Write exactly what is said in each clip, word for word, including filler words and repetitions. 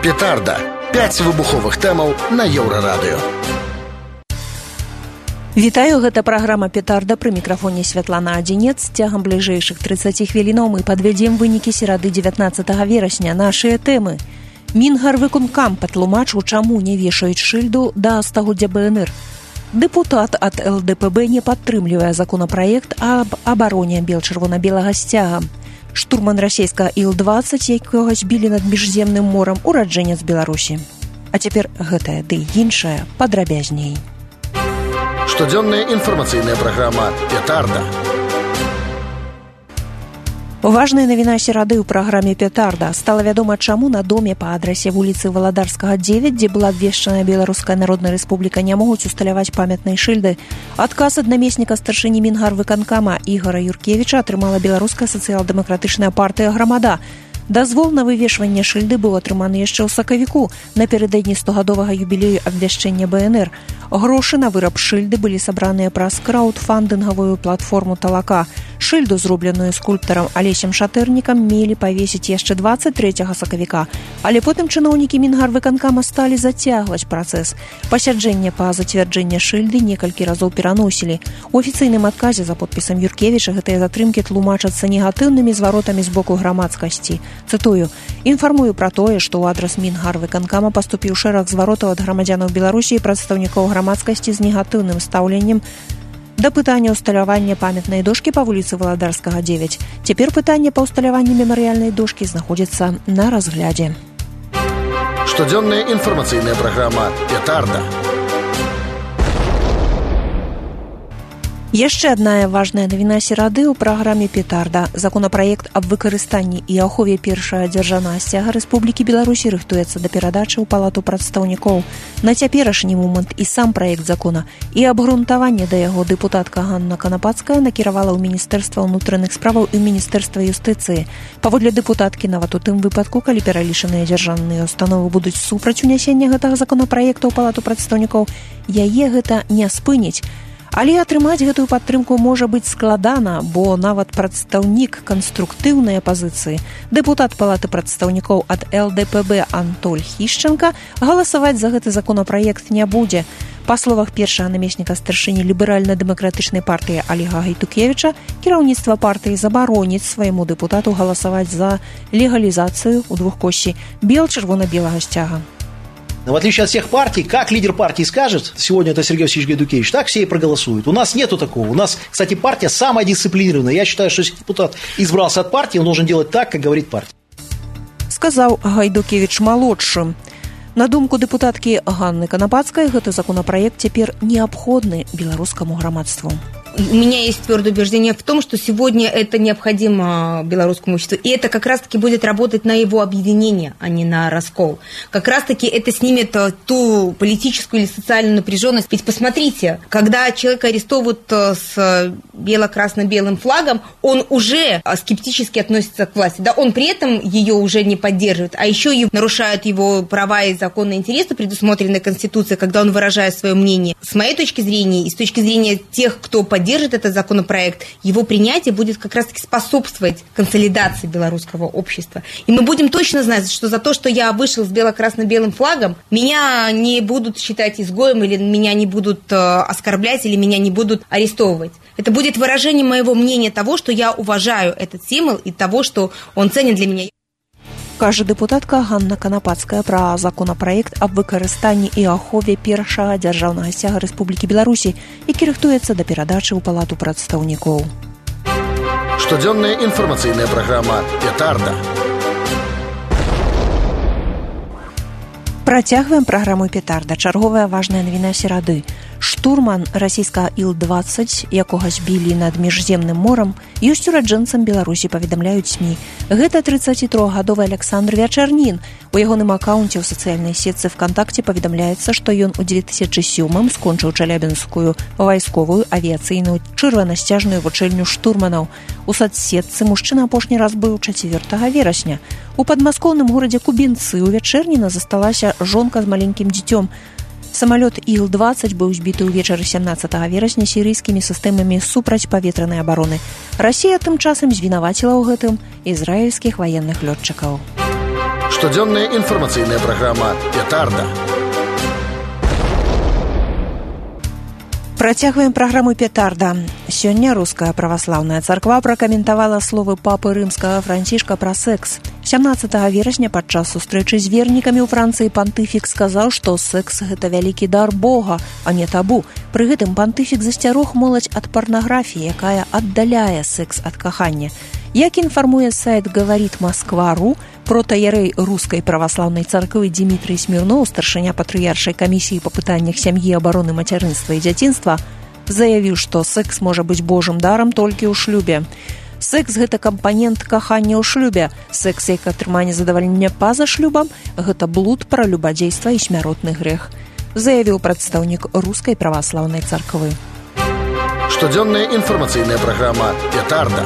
Петарда. пяць выбуховых тэмаў на Еўрарадыё. Вітаю, гэта праграма «Петарда», пры мікрафоне Святлана Адзінец. Цягам бліжэйшых трыццаці хвілінаў мы падвядзем вынікі серады дзевятнаццатага верасня. Нашыя тэмы. Мінгарвыконкам патлумачыў, чаму не вешаюць шыльду да стагоддзя Бэ Эн Эр. Дэпутат ад Эл Дэ Пэ Бэ не падтрымлівае законапраект аб абароне бел-чырвона-белага сцяга. Штурман расійскага Іл дваццаць, якога збілі над міжземным морам, ураджэнец Беларусі. А цяпер гэтае ды іншае падрабязней. Штодзённая інфармацыйная праграма «Петарда». Важная навіна серады ў праграме «Петарда». Стала вядома, чаму на доме па адрасе вуліцы Валадарскага дзевяць, дзе была абвешчаная Беларуская Народная Рэспубліка, не могуць усталяваць памятнай шыльды. Адказ ад намесніка старшыні Мінгарвыканкама Ігора Юркевіча атрымала Беларуская сацыял-дэмакратычная партыя «Грамада». Дазвол на вывешванне шыльды быў атрыманы яшчэ ў сакавіку, напярэдадні стогадовага юбілею абвяшчэння Бэ Эн Эр. Грошы на выраб шыльды былі сабраныя праз краўдфандынгавую платформу «Талака». Шыльду, зробленую скульптарам Алесем Шатэрнікам, мелі павесіць яшчэ дваццаць трэцяга сакавіка, але потым чыноўнікі Мінгарвыканкама сталі зацягваць працэс. Пасяджэнне па зацвярджэнне шыльды некалькі разоў пераносілі. У афіцыйным адказе за подпісам Юркевіча гэтыя затрымкі тлумачацца негатыўнымі зваротамі з боку грамадскасці. Цытую: «Інфармую пра тое, што ў адрас Мінгарвыканкама паступіў шэраг зваротаў ад грамадзянаў Беларусі і прадстаўнікоў грамадскасці з негатыўным стаўленнем да пытання ўсталявання памятнай дошкі па вуліцы Валадарскага дзевяць. Цяпер пытанне па ўсталяванні мемарыяльнай дошкі знаходзіцца на разглядзе». Штодзённая інфармацыйная праграма «Петарда». Яшчэ адная важная навіна серады ў праграме «Петарда». Законапраект аб выкарыстанні і ахове першага дзяржаўнага сцяга Рэспублікі Беларусі рыхтуецца да перадачы ў Палату прадстаўнікоў. На цяперашні момант і сам праект закона, і абгрунтаванне да яго дэпутатка Ганна Канапацкая накіравала ў Міністэрства ўнутраных справаў і ў Міністэрства юстыцыі. Паводле дэпутаткі, нават у тым выпадку, калі пералічаныя дзяржаўныя установы будуць супраць унясення гэтага законапраекта ў Палату прадстаўнікоў, яе гэта не спыніць. Але атрымаць гэтую падтрымку можа быць складана, бо нават прадстаўнік канструктыўнай апазіцыі, дэпутат Палаты прадстаўнікоў ад Эл Дэ Пэ Бэ Антоль Хішчанка, галасаваць за гэты законапраект не будзе. Па словах першага намесніка старшыні ліберальна-дэмакратычнай партыі Алега Гайтукевіча, кіраўніцтва партыі забароніць свайму дэпутату галасаваць за легалізацыю ў двухкоссі бел-чырвона-белага сцяга. В отличие от всех партий, как лидер партии скажет, сегодня это Сергей Васильевич Гайдукевич, так все и проголосуют. У нас нету такого. У нас, кстати, партия самая дисциплинированная. Я считаю, что если депутат избрался от партии, он должен делать так, как говорит партия. Сказал Гайдукевич молодшы. На думку дэпутаткі Ганны Канапацкай, гэты законапраект цяпер неабходны беларускаму грамадству. У меня есть твердое убеждение в том, что сегодня это необходимо белорусскому обществу. И это как раз-таки будет работать на его объединение, а не на раскол. Как раз-таки это снимет ту политическую или социальную напряженность. Ведь посмотрите, когда человека арестовывают с бело-красно-белым флагом, он уже скептически относится к власти. Да, он при этом ее уже не поддерживает, а еще и нарушают его права и законные интересы, предусмотренные Конституцией, когда он выражает свое мнение. С моей точки зрения и с точки зрения тех, кто поддерживает держит этот законопроект, его принятие будет как раз-таки способствовать консолидации белорусского общества. И мы будем точно знать, что за то, что я вышел с бело-красно-белым флагом, меня не будут считать изгоем, или меня не будут оскорблять, или меня не будут арестовывать. Это будет выражение моего мнения того, что я уважаю этот символ и того, что он ценен для меня. Кажа дэпутатка Ганна Канапацкая пра законапраект аб выкарыстанні і ахове першага дзяржаўнага сцяга Рэспублікі Беларусі, які рыхтуецца да перадачы ў Палату прадстаўнікоў. Штодзённая інфармацыйная праграма «Петарда». Працягваем праграму «Петарда». Чарговая важная навіна серады. Штурман расійскага Іл дваццаць, якога збілі над міжземным морам, ёсць ураджэнцам Беларусі, паведамляюць СМІ. Гэта трыццацітрохгадовы Александр Вячарнін. У ягоным акаунце ў сацыяльнай сетцы ВКонтакце паведамляецца, што ён у дзве тысячы сёмым скончыў Чалябінскую вайсковую авіяцыйную чырванасцяжную вучэльню штурманаў. У сацсетцы мужчына апошні раз быў чацвёртага верасня. У падмаскоўным горадзе Кубінцы ў Вячэрніна засталася жонка з маленькім дзіцём. Самолет Іл дваццаць быў збіты ўвечары сямнаццатага верасня сірыйскімі сістэмамі супрацьпаветранай абароны. Расія тым часам звінаваціла ў гэтым ізраільскіх ваенных лётчыкаў. Штодзённая інфармацыйная праграма «Петарда». Працягваем праграму «Петарда». Сёння руская праваслаўная царква пракаментавала словы папы рымскага Францішка пра секс. сямнаццатага верасня падчас сустрэчы з вернікамі ў Францыі пантыфік сказаў, што секс – гэта вялікі дар Бога, а не табу. Пры гэтым пантыфік засцярог моладзь ад парнаграфіі, якая аддаляе секс ад кахання. Як інфармуе сайт «Говорит Москва.ру», протаярэй рускай праваслаўнай царквы Дмітрый Смірноў, старшыня патрыяршай камісіі па пытаннях сям'і, абароны, мацярынства і дзяцінства, заявіў, што секс можа быць божым дарам толькі ў шлюбе. Секс – гэта кампанент кахання ў шлюбе. Секс як атрыманне задавальнення па-за шлюбам – гэта блуд, пралюбадзейства і смяротны грэх, заявіў прадстаўнік рускай праваслаўнай царквы. Штодзённая інфармацыйная праграма «Петарда».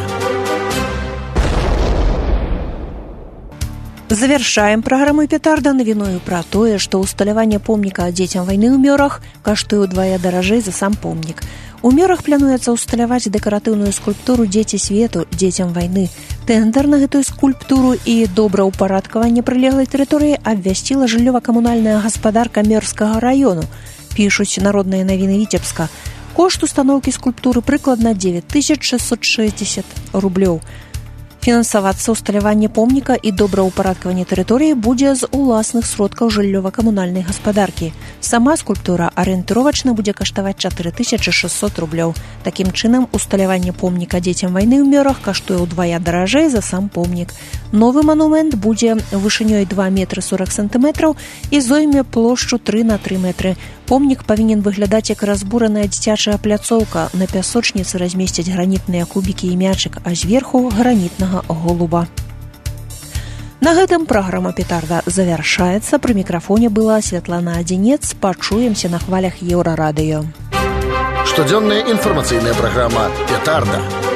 Завяршаем праграму «Петарда» навіною пра тое, што ўсталяванне помніка дзецям вайны ў Мёрах каштуе ўдвая даражэй за сам помнік. У Мёрах плануецца ўсталяваць дэкаратыўную скульптуру «Дзеці свету, дзецям вайны». Тэндар на гэтую скульптуру і добраўпарадкаванне прылеглай тэрыторыі абвясціла жыллёва-камунальная гаспадарка Мёрскага раёну, пішуць народныя навіны Віцебска. Кошт устаноўкі скульптуры прыкладна дзевяць тысяч шэсцьсот шэсцьдзесят рублёў. Фінансавацца ўсталяванне помніка і добраўпарадкаванне тэрыторыі будзе з уласных сродкаў жыллёва-камунальнай гаспадаркі. Сама скульптура арыентыровачна будзе каштаваць чатыры тысячы шэсцьсот рублёў. Такім чынам, усталяванне помніка дзецям вайны ў Мёрах каштуе ўдвая даражэй за сам помнік. Новы манумент будзе вышынёй два метры сорок сантыметраў і зойме плошчу тры на тры метры. Помнік павінен выглядаць як разбураная дзіцячая пляцоўка. На пясочніцы размесцяць гранітныя кубікі і мячык, а зверху гранітнага голуба. На гэтым праграма «Петарда» завяршаецца. Пры мікрафоне была Святлана Адзінец. Пачуемся на хвалях Еўрарадыё. Штодзённая інфармацыйная праграма «Петарда».